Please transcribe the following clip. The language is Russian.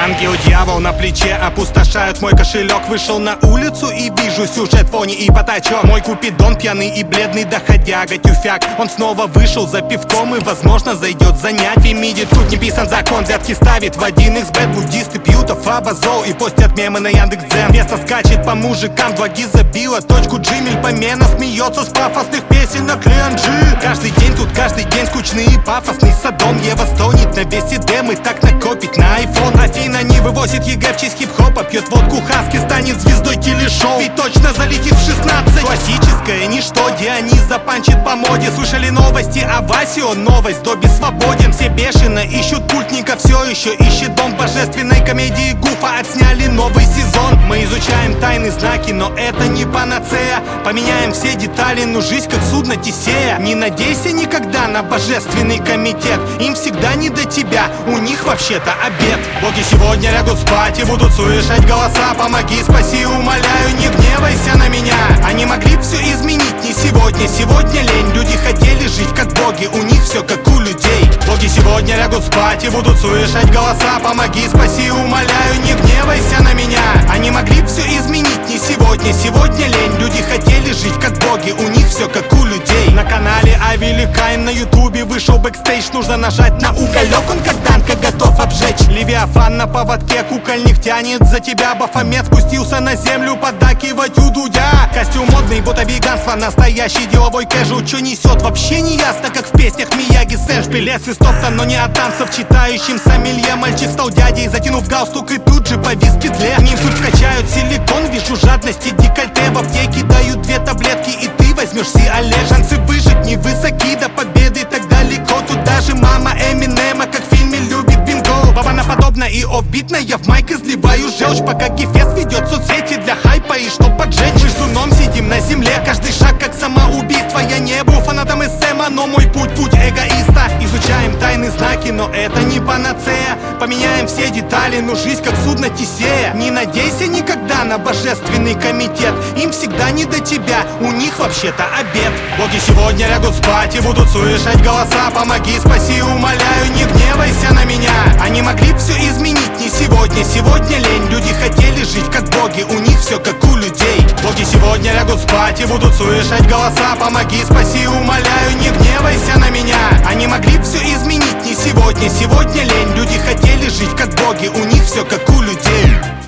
Ангел, дьявол на плече опустошают мой кошелек. Вышел на улицу и вижу сюжет фоне и потачок. Мой купидон пьяный и бледный, доходяга тюфяк. Он снова вышел за пивком и, возможно, зайдет занять. В Фемиде тут не писан закон, взятки ставит в 1xbet. Буддисты пьют афабазол и постят мемы на Яндекс.Дзен. Место скачет по мужикам, 2G забила точку. Джимель помена смеется с пафосных песенок Лианджи. Каждый день тут, каждый день скучный и пафосный Содом. Ева стонет на весь дем и так накопить на iPhone. Афина не вывозит ЕГЭ в честь хип-хопа. Пьет водку Хаски, станет звездой телешоу. И точно залетит в 16. Классическое ничто, Дионис запанчит по моде. Слышали новости о Васе, он новость, Добби свободен. Все бешено ищут пультника, все еще ищет дом. Божественной комедии Гуфа отсняли новый сезон. Мы изучаем тайны знаки, но это не панацея. Поменяем все детали, но жизнь как судно Тесея. Не надейся никогда на божественный комитет. Им всегда не до тебя, у них вообще-то обед. Боги сегодня лягут спать и будут слышать голоса. Помоги, спаси, умоляю, не гневайся на меня. Они могли все изменить не сегодня, сегодня лень. Люди хотели жить как боги, у них все как у людей. Боги сегодня лягут спать и будут слышать голоса. Помоги, спаси, умоляю, не гневайся на меня. Они могли все изменить не сегодня, сегодня лень. Люди хотели жить как боги, у них все как у людей. На канале Авеликайн на ютубе вышел бэкстейдж. Нужно нажать на уголек, он как Данка готов обжечь. Левиафан на поводке, кукольник тянет за тебя. Бафомет спустился на землю, поддакивать у Дудя. Костюм модный, будто веганство, настоящий деловой кэжу. Чё несет, вообще не ясно, как в песнях Мияги Сэшби. Лес истоптан, но не от танцев, читающим сомелье. Мальчик стал дядей, затянув галстук и тут же повис в петле. Ним тут вкачают силикон, вижу жадности декольте. В аптеке дают 2 таблетки и ты возьмешь Сиале. Шансы выжить невысоки, до победы так далеко. Тут даже мама Эминема, как в фильме, любит бинго. Бабаноподобно и офбитно, я в майк изливаю желчь. Пока Гефест ведет соцсети для хайпа и чтоб поджечь. Мы ждуном сидим на земле, каждый шаг как самоубийство. Я не был фанатом СМа, но мой путь эгоиста. Изучаем тайны знаки, но это не панацея. Поменяем все детали, но жизнь как судно Тесея. Не надейся никогда на божественный комитет. Им всегда не до тебя, у них вообще-то обед. Боги сегодня лягут спать и будут слышать голоса. Помоги, спаси, умоляю, не гневайся на меня. Они могли все изменить не сегодня, сегодня лень. Люди хотели жить как боги, у них все как у людей. Боги сегодня лягут спать и будут слышать голоса. Помоги, спаси, умоляю, не гневайся на меня. Они могли все изменить не сегодня, сегодня лень. Люди хотели жить как боги, у них все как у людей.